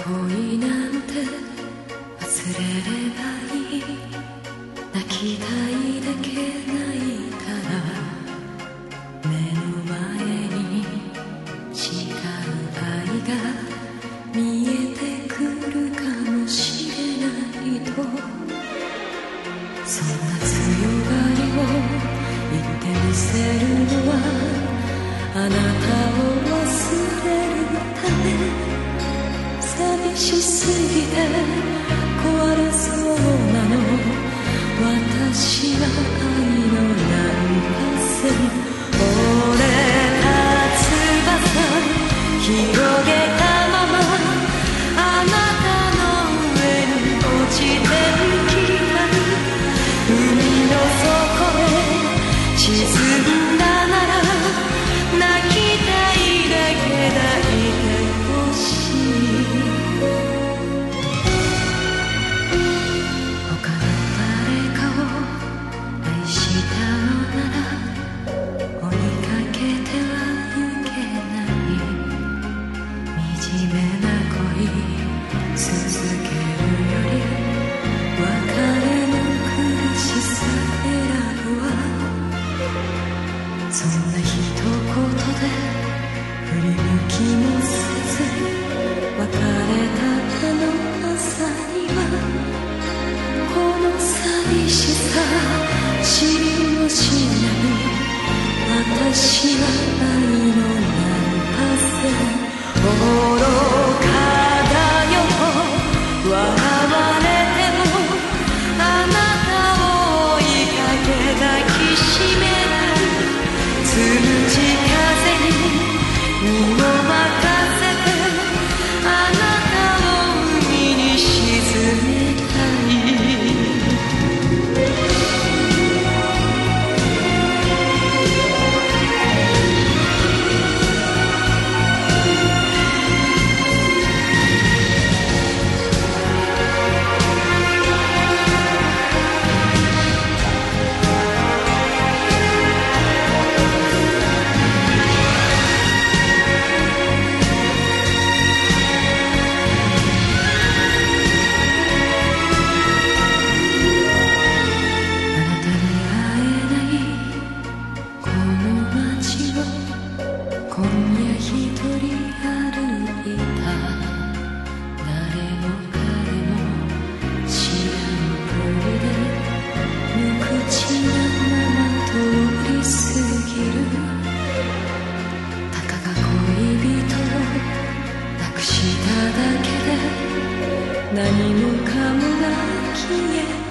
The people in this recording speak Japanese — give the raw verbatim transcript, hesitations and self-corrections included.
恋なんて忘れればいい。泣きたいだけ泣いたら目の前に違う愛が見えてくるかもしれないと、そんな強がりを言ってみせるのはあなたを忘れるため。寂しすぎて壊れそうなの、私は愛の難破線。折れた翼広げたままあなたの上に落ちてゆきたい。海の底へ沈んだなら泣きたいだけ抱いてほしい。他の誰かを愛したのなら追いかけてはいけない。惨めな恋続けるより別れの苦しさ選ぶわ。そんな一言で振り向きもせず別れたあの朝にはこの寂しさ知りもしない。私は愛の難破線。愚かだよと笑われてもあなたを追いかけ抱きしめない。つむじ風に身を任せてあなたを海に沈めたい。今夜一人歩いた。誰も彼も知らんぷりで無口なまま通り過ぎる。たかが恋人を亡くしただけで何もかもが消え